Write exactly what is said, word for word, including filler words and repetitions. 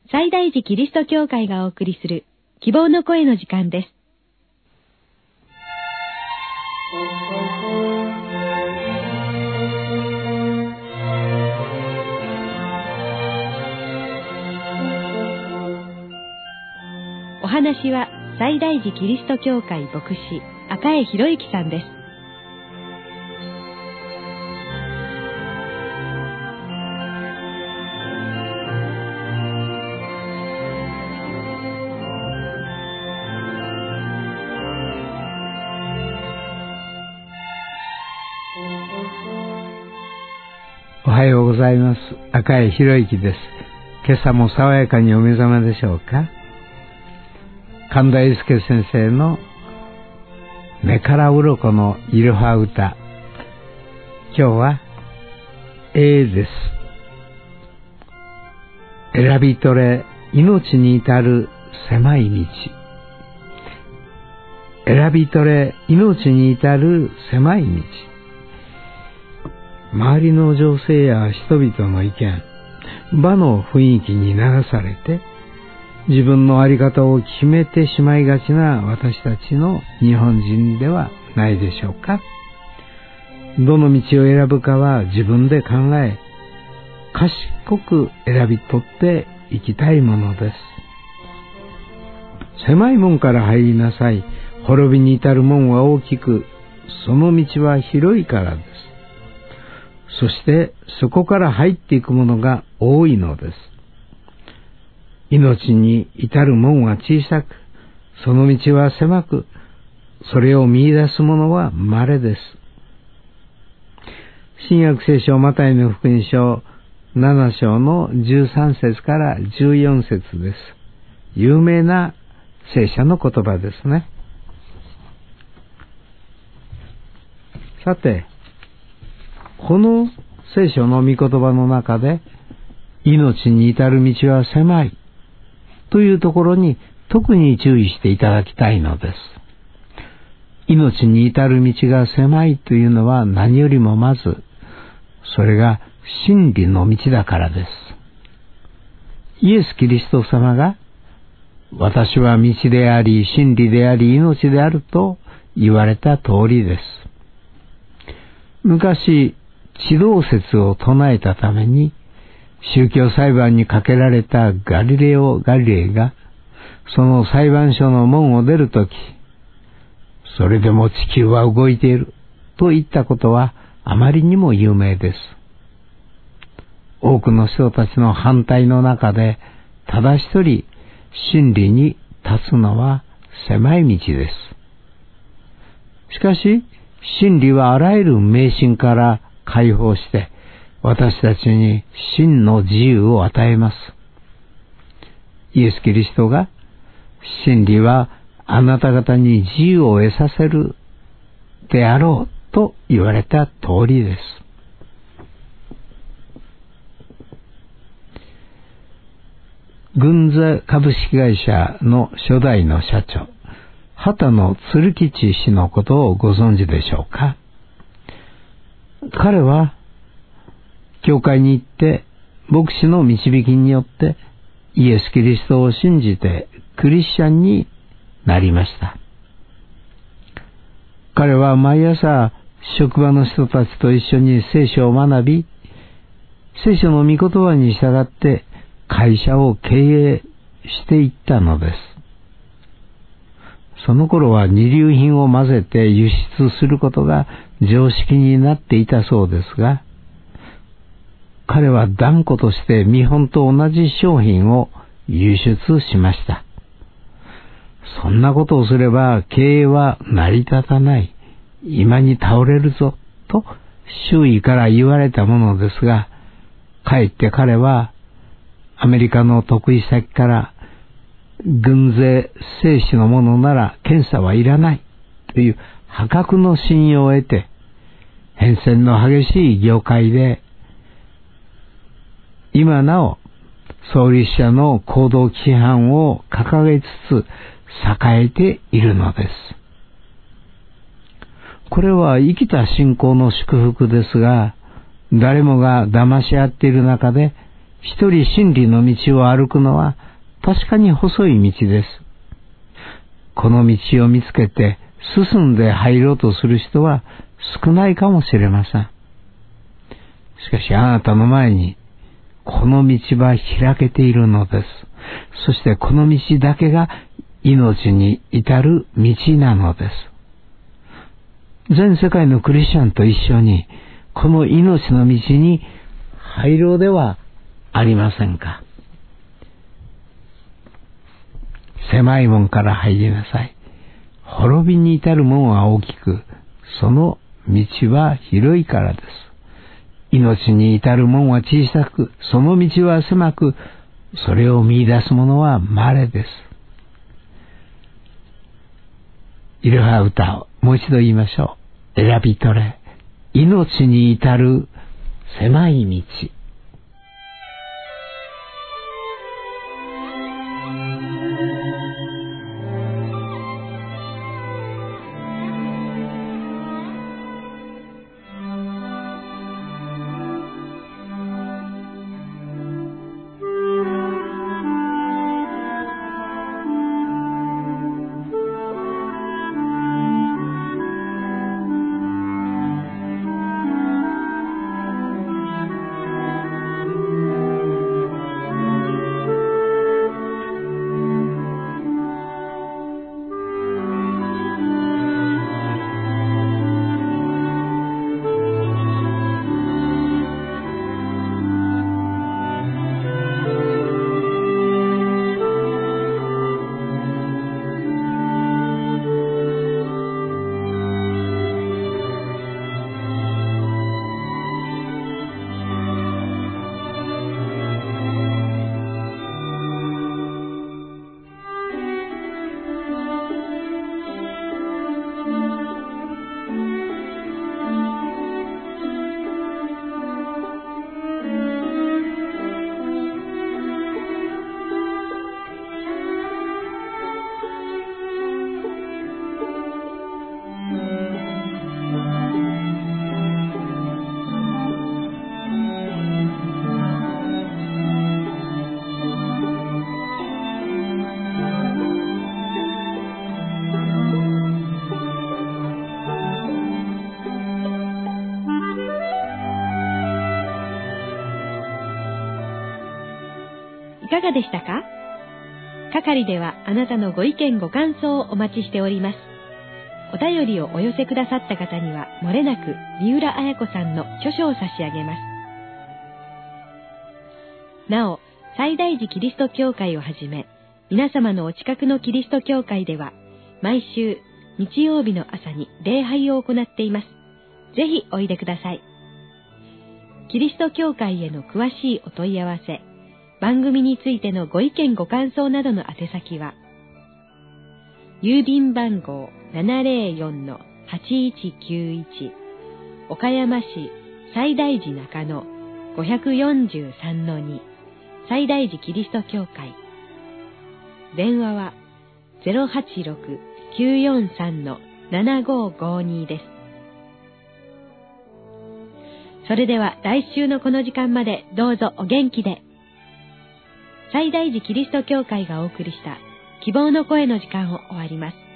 西大寺キリスト教会がお送りする希望の声の時間です。お話は西大寺キリスト教会牧師赤江博之さんです。 おはようございます。赤江博之です。今朝も爽やかにお目覚めでしょうか。神田英介先生の目から鱗のいろは歌。今日は A です。選び取れ命に至る狭い道。選び取れ命に至る狭い道。周りの情勢や人々の意見、場の雰囲気に流されて、自分の在り方を決めてしまいがちな私たちの日本人ではないでしょうか。どの道を選ぶかは自分で考え、賢く選び取っていきたいものです。狭い門から入りなさい。滅びに至る門は大きく、その道は広いからです。そしてそこから入っていくものが多いのです。命に至る門は小さく、その道は狭く、それを見出す者は稀です。新約聖書マタイの福音書なな章のじゅうさん節からじゅうよん節です。有名な聖書の言葉ですね。さて、この聖書の御言葉の中で、命に至る道は狭いというところに特に注意していただきたいのです。命に至る道が狭いというのは何よりもまず、それが真理の道だからです。イエス・キリスト様が、私は道であり、真理であり、命であると言われた通りです。昔、地動説を唱えたために、宗教裁判にかけられたガリレオ・ガリレイが、その裁判所の門を出るとき、それでも地球は動いていると言ったことはあまりにも有名です。多くの人たちの反対の中で、ただ一人真理に立つのは狭い道です。しかし、真理はあらゆる迷信から解放して、私たちに真の自由を与えます。イエス・キリストが、真理はあなた方に自由を得させるであろうと言われた通りです。軍勢株式会社の初代の社長、畑野鶴吉氏のことをご存知でしょうか。彼は、教会に行って、牧師の導きによって、イエス・キリストを信じてクリスチャンになりました。彼は毎朝、職場の人たちと一緒に聖書を学び、聖書の御言葉に従って会社を経営していったのです。その頃は二流品を混ぜて輸出することが常識になっていたそうですが、彼は断固として見本と同じ商品を輸出しました。そんなことをすれば経営は成り立たない、今に倒れるぞと周囲から言われたものですが、かえって彼はアメリカの得意先から軍勢精子のものなら検査はいらないという破格の信用を得て、変遷の激しい業界で今なお創立者の行動規範を掲げつつ栄えているのです。これは生きた信仰の祝福ですが、誰もが騙し合っている中で一人真理の道を歩くのは確かに細い道です。この道を見つけて進んで入ろうとする人は少ないかもしれません。しかしあなたの前にこの道は開けているのです。そしてこの道だけが命に至る道なのです。全世界のクリスチャンと一緒にこの命の道に入ろうではありませんか。狭い門から入りなさい。滅びに至る門は大きく、その道は広いからです。命に至る門は小さく、その道は狭く、それを見出す者は稀です。いろは歌をもう一度言いましょう。選び取れ、命に至る狭い道。 いかがでしたか？係ではあなたのご意見ご感想をお待ちしております。お便りをお寄せくださった方にはもれなく三浦綾子さんの著書を差し上げます。なお、西大寺キリスト教会をはじめ、皆様のお近くのキリスト教会では、毎週日曜日の朝に礼拝を行っています。ぜひおいでください。キリスト教会への詳しいお問い合わせ、番組についてのご意見ご感想などの宛先は、郵便番号 ななぜろよんのはちいちきゅういち 岡山市西大寺中野 ごよんさんのに 西大寺キリスト教会。電話は ゼロはちろく きゅうよんさん ななごごに です。それでは来週のこの時間までどうぞお元気で。西大寺キリスト教会がお送りした希望の声の時間を終わります。